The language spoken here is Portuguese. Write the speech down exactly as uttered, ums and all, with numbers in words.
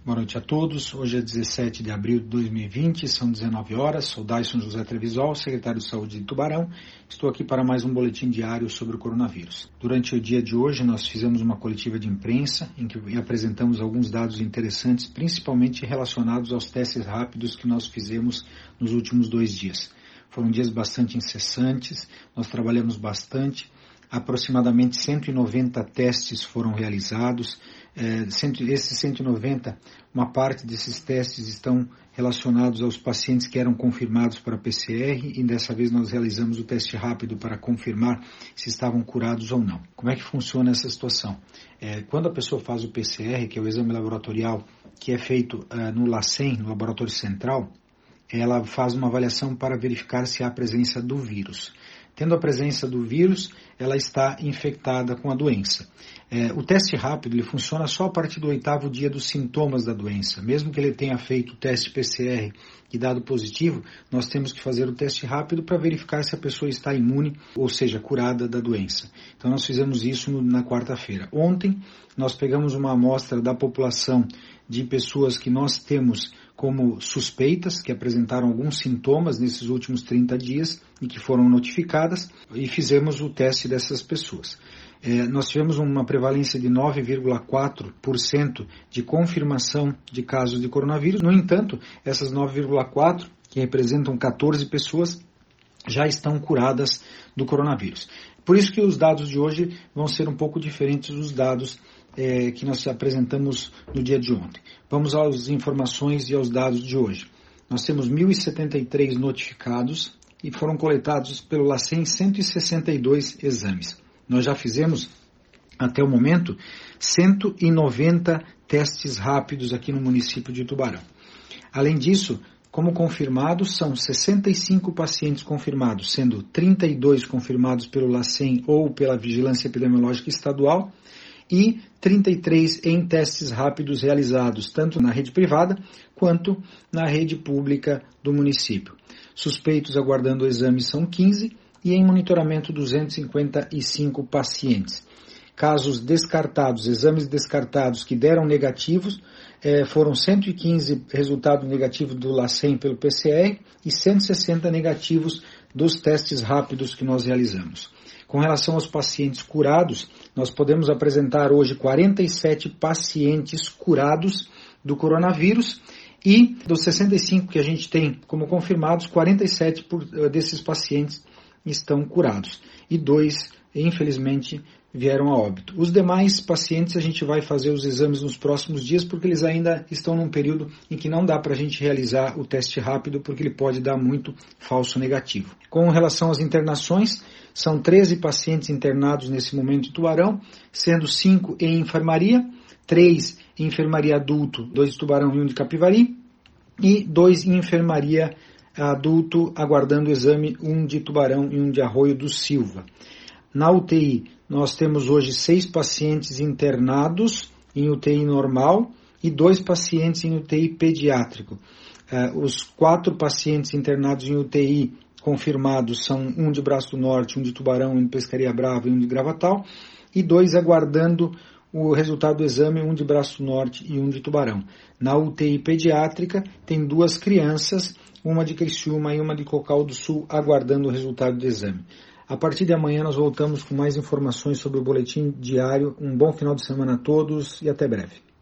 Boa noite a todos. Hoje é dezessete de abril de dois mil e vinte, são dezenove horas. Sou Daison José Trevisol, secretário de Saúde de Tubarão. Estou aqui para mais um boletim diário sobre o coronavírus. Durante o dia de hoje, nós fizemos uma coletiva de imprensa em que apresentamos alguns dados interessantes, principalmente relacionados aos testes rápidos que nós fizemos nos últimos dois dias. Foram dias bastante incessantes, nós trabalhamos bastante. Aproximadamente cento e noventa testes foram realizados. É, esses cento e noventa, uma parte desses testes estão relacionados aos pacientes que eram confirmados para P C R e dessa vez nós realizamos o teste rápido para confirmar se estavam curados ou não. Como é que funciona essa situação? É, quando a pessoa faz o P C R, que é o exame laboratorial que é feito uh, no LACEN, no Laboratório Central, ela faz uma avaliação para verificar se há a presença do vírus. Tendo a presença do vírus, ela está infectada com a doença. É, o teste rápido ele funciona só a partir do oitavo dia dos sintomas da doença. Mesmo que ele tenha feito o teste P C R e dado positivo, nós temos que fazer o teste rápido para verificar se a pessoa está imune, ou seja, curada da doença. Então nós fizemos isso no, na quarta-feira. Ontem nós pegamos uma amostra da população de pessoas que nós temos como suspeitas, que apresentaram alguns sintomas nesses últimos trinta dias e que foram notificadas, e fizemos o teste dessas pessoas. É, nós tivemos uma prevalência de nove vírgula quatro por cento de confirmação de casos de coronavírus. No entanto, essas nove vírgula quatro por cento, que representam catorze pessoas, já estão curadas do coronavírus. Por isso que os dados de hoje vão ser um pouco diferentes dos dados é, que nós apresentamos no dia de ontem. Vamos às informações e aos dados de hoje. Nós temos mil e setenta e três notificados e foram coletados pelo LACEN cento e sessenta e dois exames. Nós já fizemos, até o momento, cento e noventa testes rápidos aqui no município de Tubarão. Além disso, como confirmados, são sessenta e cinco pacientes confirmados, sendo trinta e dois confirmados pelo LACEN ou pela Vigilância Epidemiológica Estadual e trinta e três em testes rápidos realizados, tanto na rede privada quanto na rede pública do município. Suspeitos aguardando o exame são quinze e em monitoramento duzentos e cinquenta e cinco pacientes. Casos descartados, exames descartados que deram negativos, eh, foram cento e quinze resultados negativos do LACEN pelo P C R e cento e sessenta negativos dos testes rápidos que nós realizamos. Com relação aos pacientes curados, nós podemos apresentar hoje quarenta e sete pacientes curados do coronavírus e dos sessenta e cinco que a gente tem como confirmados, quarenta e sete por, desses pacientes estão curados e dois, infelizmente, vieram a óbito. Os demais pacientes a gente vai fazer os exames nos próximos dias porque eles ainda estão num período em que não dá para a gente realizar o teste rápido porque ele pode dar muito falso negativo. Com relação às internações, são treze pacientes internados nesse momento em Tubarão, sendo cinco em enfermaria, três em enfermaria adulto, dois de Tubarão e um de Capivari, e dois em enfermaria adulto aguardando o exame, um de Tubarão e um de Arroio do Silva. Na U T I, nós temos hoje seis pacientes internados em U T I normal e dois pacientes em U T I pediátrico. Uh, os quatro pacientes internados em U T I confirmados são um de Braço do Norte, um de Tubarão, um de Pescaria Brava e um de Gravatal, e dois aguardando o resultado do exame, um de Braço do Norte e um de Tubarão. Na U T I pediátrica, tem duas crianças, uma de Criciúma e uma de Cocal do Sul, aguardando o resultado do exame. A partir de amanhã nós voltamos com mais informações sobre o boletim diário. Um bom final de semana a todos e até breve.